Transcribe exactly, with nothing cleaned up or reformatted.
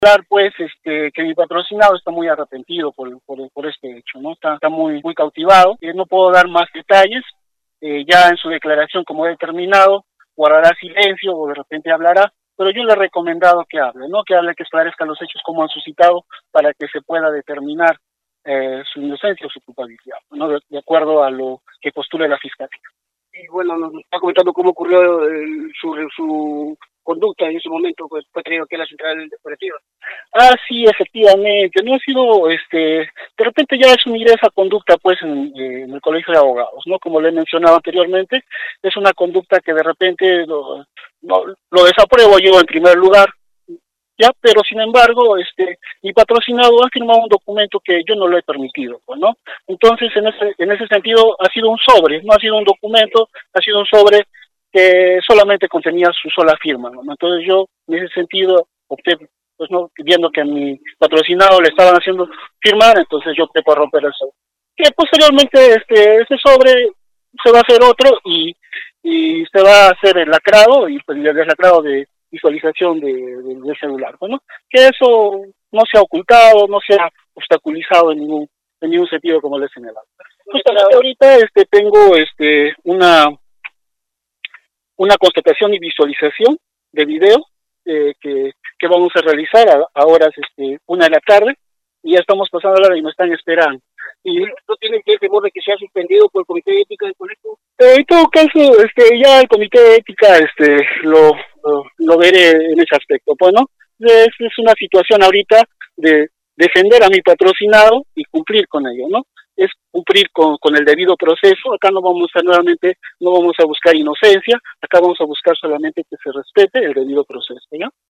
Claro, pues, este, que mi patrocinado está muy arrepentido por, por, por este hecho, ¿no? Está, está muy, muy cautivado. Eh, no puedo dar más detalles. Eh, ya en su declaración, como he determinado, guardará silencio o de repente hablará, pero yo le he recomendado que hable, ¿no? Que hable, que esclarezca los hechos como han suscitado para que se pueda determinar eh, su inocencia o su culpabilidad, ¿no? De, de acuerdo a lo que postule la fiscalía. Y bueno, nos está comentando cómo ocurrió el, su, su conducta en ese momento, pues fue traído aquí a la central operativa. Ah, sí, efectivamente, no ha sido, este, de repente ya asumiré esa conducta, pues, en, eh, en el colegio de abogados, ¿no? Como le he mencionado anteriormente, es una conducta que de repente lo, no, lo desapruebo yo en primer lugar, ya, pero sin embargo, este, mi patrocinado ha firmado un documento que yo no lo he permitido, pues, ¿no? Entonces, en ese, en ese sentido, ha sido un sobre, no ha sido un documento, ha sido un sobre que solamente contenía su sola firma, ¿no? Entonces yo, en ese sentido, opté, pues no, viendo que a mi patrocinado le estaban haciendo firmar, entonces yo opté por romper el sobre. Que posteriormente este, ese sobre se va a hacer otro y, y se va a hacer el lacrado, y pues el deslacrado de visualización de, de, del celular, ¿no? Que eso no se ha ocultado, no se ha obstaculizado en ningún, en ningún sentido, como le he señalado. Justamente ahorita este, tengo este, una una constatación y visualización de video eh, que, que vamos a realizar a, a horas este, una de la tarde, y ya estamos pasando la hora y me están esperando. ¿Y no tienen que temor de que sea suspendido por el Comité de Ética del colegio? Eh, en todo caso, este, ya el Comité de Ética este, lo, lo, lo veré en ese aspecto. Pues, ¿no? Es, es una situación ahorita de defender a mi patrocinado y cumplir con ello, ¿no? Es cumplir con, con el debido proceso. Acá no vamos a nuevamente, no vamos a buscar inocencia, acá vamos a buscar solamente que se respete el debido proceso, ¿ya?